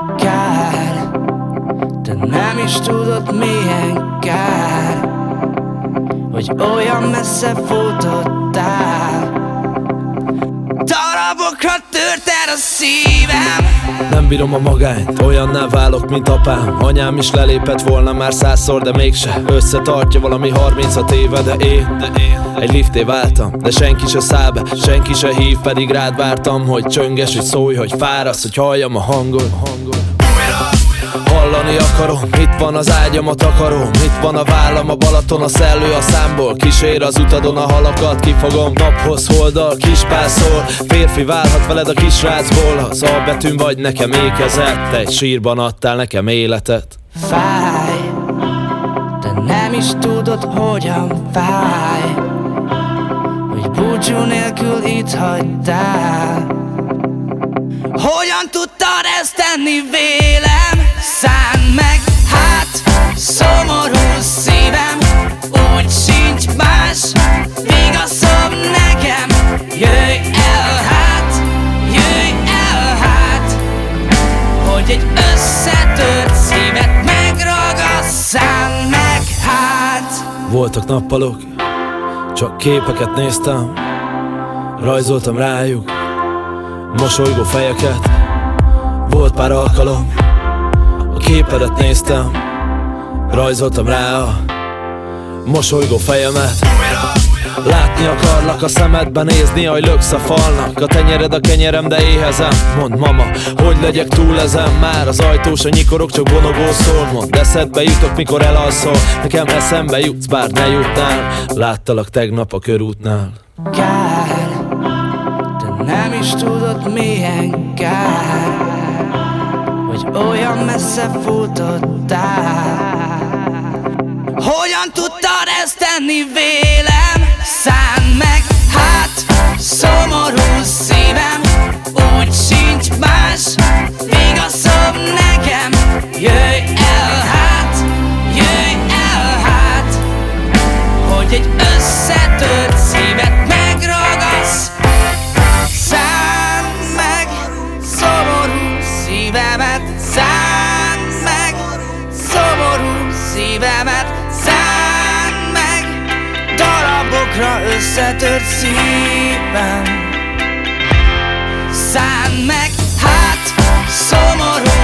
Kár, te nem is tudod milyen kár, hogy olyan messze futottál. Darabokra törted a szívem. Nem bírom a magányt, olyanná válok, mint apám. Anyám is lelépett volna már 100-szor, de mégse. Összetartja valami 36 éve, de én egy lifté váltam, de senki se száll be, senki se hív, pedig rád vártam, hogy csönges, hogy szólj, hogy fárasz, hogy halljam a hangod. Hallani akarom, itt van az ágyam, a takaróm, itt van a vállam, a Balaton, a szellő a számból. Kísér az utadon a halakat, kifogom naphoz, holdal, kispászol. Férfi válhat veled a kisrácból, az A betűn vagy nekem ékezett. Te egy sírban adtál nekem életet. Fáj, de nem is tudod, hogyan fáj, hogy búcsú nélkül itt hagytál. Hogyan tudtad ezt tenni vélem? Szánd meg, hát szomorú szívem, úgy sincs más vigaszom nekem. Jöjj el hát, hogy egy összetört szívet megragasz. Szánd meg, hát. Voltak nappalok, csak képeket néztem, rajzoltam rájuk mosolygó fejeket. Volt pár alkalom, a képedet néztem, rajzoltam rá a mosolygó fejemet. Látni akarlak a szemedbe, nézni, ahogy löksz a falnak. A tenyered a kenyerem, de éhezem. Mondd mama, hogy legyek túl ezen. Már az ajtós, a nyikorok, csak bonogó szól. Mondd, eszedbe jutok, mikor elalszol. Nekem eszembe jutsz, bár ne jutnál. Láttalak tegnap a körútnál. Kár, te nem is tudod milyen kár, hogy olyan messze futottál. Hogyan tudtad ezt tenni vélem? Szánd meg, hát szomorú szívem, úgy sincs más vigaszom nekem. Jöjj el hát, hogy egy összetört szívet megragasz. Szánd meg szomorú szívemet, szánd meg szomorú szívemet, szánd meg darabokra összetört szívem. Szánd meg, hát szomorú